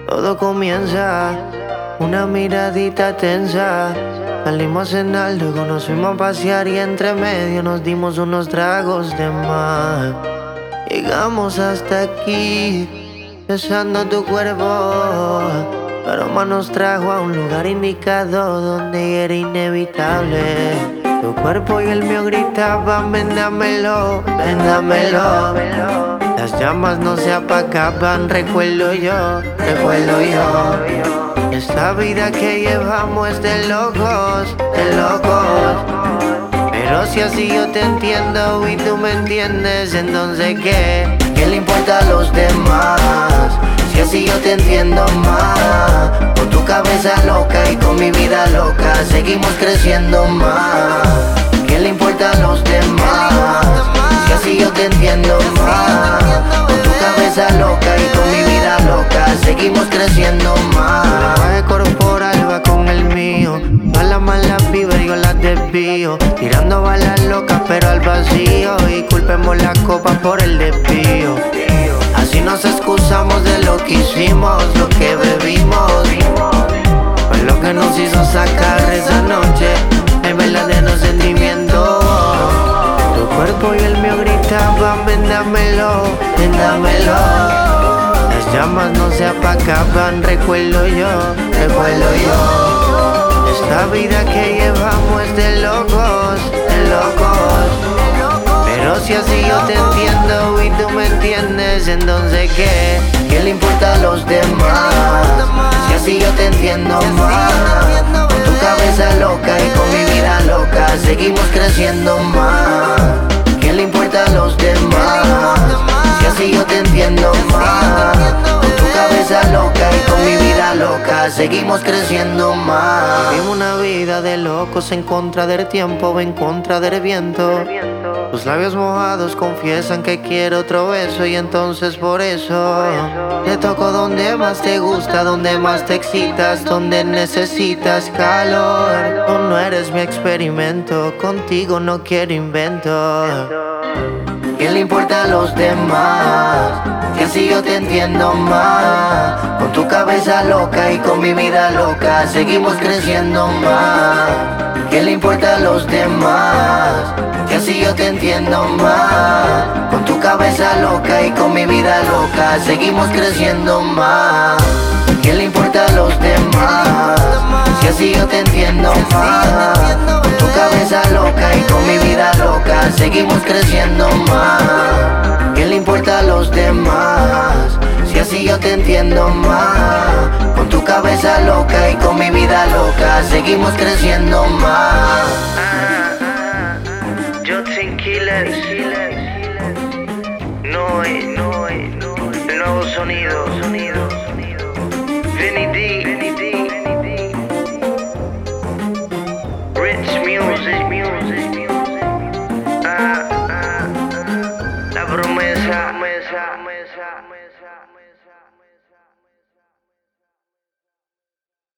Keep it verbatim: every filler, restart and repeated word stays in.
Todo comienza, una miradita tensa. Salimos a cenar, luego nos fuimos a pasear y entre medio nos dimos unos tragos de más. Llegamos hasta aquí, besando tu cuerpo. Tu aroma nos trajo a un lugar indicado donde era inevitable. Tu cuerpo y el mío gritaban, ven dámelo, ven dámelo. Las llamas no se apagaban, recuerdo yo, recuerdo yo. Esta vida que llevamos es de locos, de locos. Pero si así yo te entiendo y tú me entiendes, entonces ¿qué? ¿Qué le importa a los demás? Si así yo te entiendo más. Con tu cabeza loca y con mi vida loca seguimos creciendo más. ¿Qué le importa a los demás? Si así yo te entiendo más. Con tu cabeza loca y con mi vida loca seguimos creciendo más. El lenguaje corporal va con el mío. Todas las malas vibras yo las desvío, tirando balas locas pero al vacío. Y culpemos la copa por el desvío. Así nos excusamos de lo que hicimos, lo que bebimos. Fue lo que nos hizo sacar esa noche el verdadero sentimiento. Tu cuerpo y el mío gritaban, ven dámelo, ven dámelo. Las llamas no se apagaban, recuerdo yo, recuerdo yo. Esta vida que llevamos es de locos, de locos. Pero si así yo te entiendo y tú me entiendes, entonces ¿qué? ¿Qué le importa a los demás? Si así yo te entiendo más. Con tu cabeza loca y con mi vida loca seguimos creciendo más. ¿Qué le importa a los demás? Si así yo te entiendo más. Con tu cabeza loca y con mi vida loca seguimos creciendo más. Vivimos una vida de locos en contra del tiempo, en contra del viento. Tus labios mojados confiesan que quiero otro beso y entonces por eso te toco donde más te gusta, donde más te excitas, donde necesitas calor. Tú no eres mi experimento, contigo no quiero invento. ¿Qué le importa a los demás? Que así yo te entiendo más. Con tu cabeza loca y con mi vida loca seguimos creciendo más. ¿Qué le importa a los demás? Que así yo te entiendo más. Con tu cabeza loca y con mi vida loca seguimos creciendo más. ¿Qué le importa a los demás? Si así yo te entiendo más. Con tu cabeza loca y con mi vida loca seguimos creciendo más. ¿Qué le importa a los demás? Si así yo te entiendo más. Con tu cabeza loca y con mi vida loca seguimos creciendo más. Justin Killers, no hay, no hay, el nuevo sonido, sonido, Vinny D, Rich Music, Music, ah, ah, la promesa, promesa, promesa.